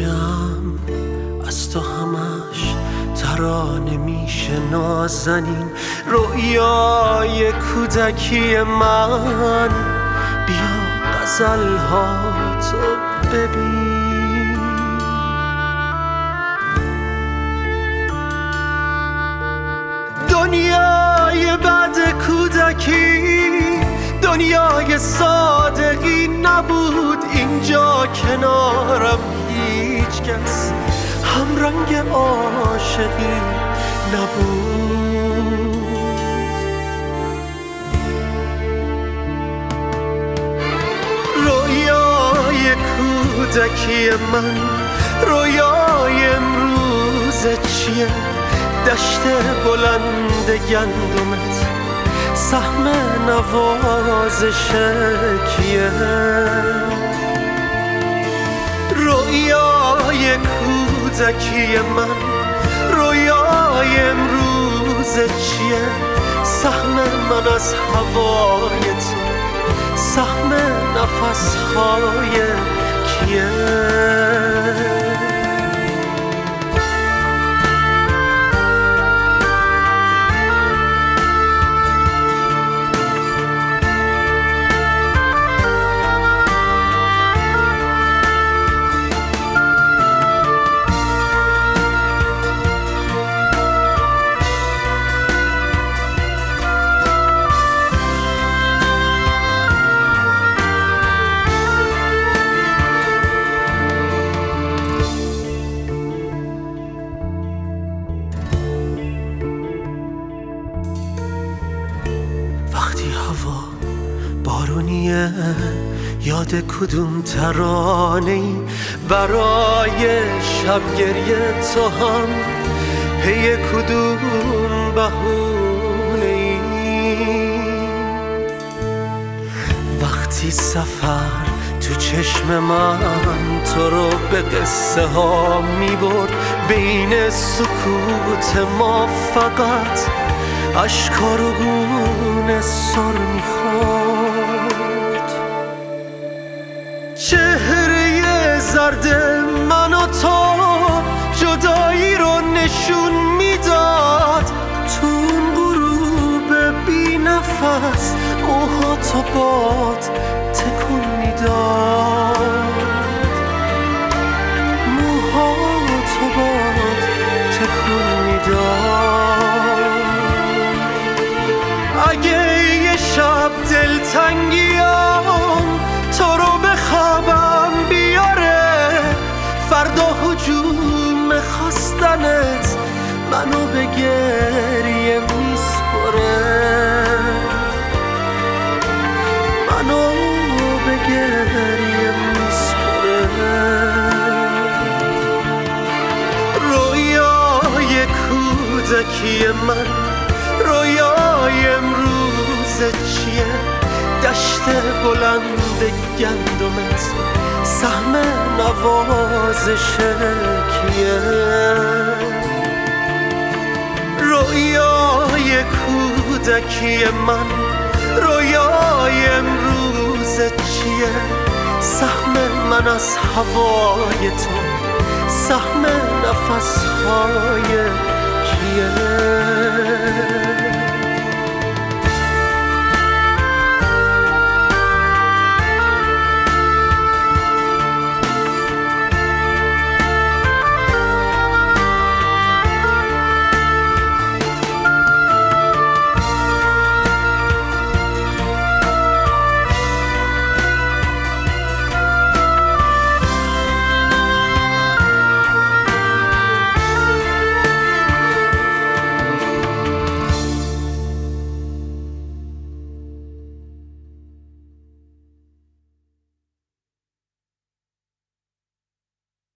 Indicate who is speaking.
Speaker 1: بچم از تو همش ترانه میشه نازنین، رویای کودکی من. بیا غزل‌هاتو ببین، دنیای بعد کودکی دنیای صادقی نبود. اینجا کنارم هیچ کس همرنگ عاشقی نبود. رویای کودکی من، رویای امروز چیه؟ دشت بلند گندمت سهم نوازش کیه؟ رویای کودکی من، رویای امروز چیه؟ سهم من از هوای تو، سهم نفسهای کیه؟ وقتی هوا بارونیه یاد کدوم ترانه‌ای برای شب گریه تو هم پی کدوم بهونه‌ای؟ وقتی سفر تو چشم من تو رو به قصه ها میبرد، بین سکوت ما فقط اشکا رو گونه سر میخورد. چهره زرد من و تو جدایی رو نشون میداد، تو اون غروب بی نفس موها تو باد تکون میداد، موها تو باد تکون میداد. اگه یه شب دلتنگیام تو رو به خوابم بیاره، فردا هجوم خواستنت منو به گریه میسپره، منو به گریه میسپره. رویای کودکی من، رویای امروز چیه؟ دشت بلند گندمت سهم نوازش کیه؟ رویای کودکی من، رویای امروز چیه؟ سهم من از هوای تو، سهم نفسهای کیه؟